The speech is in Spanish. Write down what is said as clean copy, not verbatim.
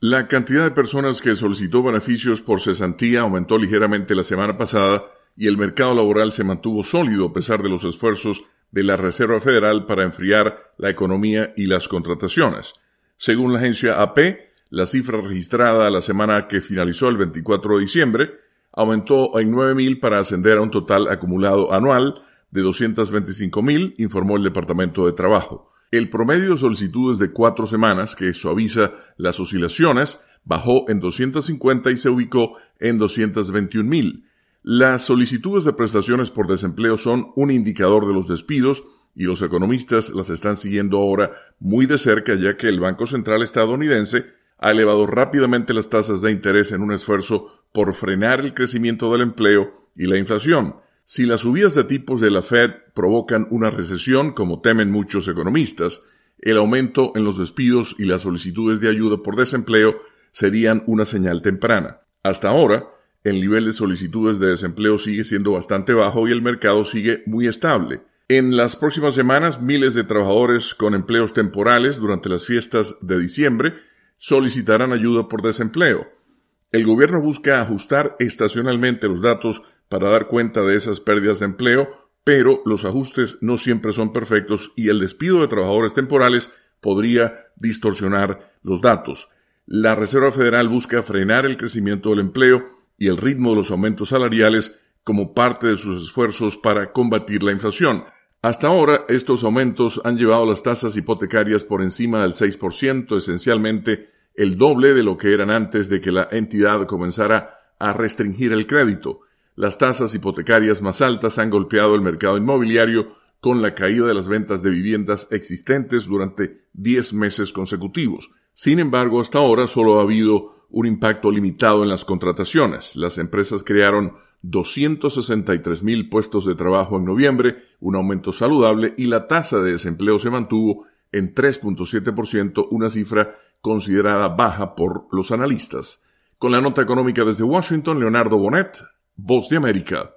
La cantidad de personas que solicitó beneficios por cesantía aumentó ligeramente la semana pasada y el mercado laboral se mantuvo sólido a pesar de los esfuerzos de la Reserva Federal para enfriar la economía y las contrataciones. Según la agencia AP, la cifra registrada la semana que finalizó el 24 de diciembre aumentó en 9,000 para ascender a un total acumulado anual de 225,000, informó el Departamento de Trabajo. El promedio de solicitudes de 4 semanas, que suaviza las oscilaciones, bajó en 250 y se ubicó en 221,000. Las solicitudes de prestaciones por desempleo son un indicador de los despidos y los economistas las están siguiendo ahora muy de cerca, ya que el Banco Central estadounidense ha elevado rápidamente las tasas de interés en un esfuerzo por frenar el crecimiento del empleo y la inflación. Si las subidas de tipos de la Fed provocan una recesión, como temen muchos economistas, el aumento en los despidos y las solicitudes de ayuda por desempleo serían una señal temprana. Hasta ahora, el nivel de solicitudes de desempleo sigue siendo bastante bajo y el mercado sigue muy estable. En las próximas semanas, miles de trabajadores con empleos temporales durante las fiestas de diciembre solicitarán ayuda por desempleo. El gobierno busca ajustar estacionalmente los datos para dar cuenta de esas pérdidas de empleo, pero los ajustes no siempre son perfectos y el despido de trabajadores temporales podría distorsionar los datos. La Reserva Federal busca frenar el crecimiento del empleo y el ritmo de los aumentos salariales como parte de sus esfuerzos para combatir la inflación. Hasta ahora, estos aumentos han llevado las tasas hipotecarias por encima del 6%, esencialmente el doble de lo que eran antes de que la entidad comenzara a restringir el crédito. Las tasas hipotecarias más altas han golpeado el mercado inmobiliario con la caída de las ventas de viviendas existentes durante 10 meses consecutivos. Sin embargo, hasta ahora solo ha habido un impacto limitado en las contrataciones. Las empresas crearon 263,000 puestos de trabajo en noviembre, un aumento saludable, y la tasa de desempleo se mantuvo en 3.7%, una cifra considerada baja por los analistas. Con la nota económica desde Washington, Leonardo Bonet, Voz de América.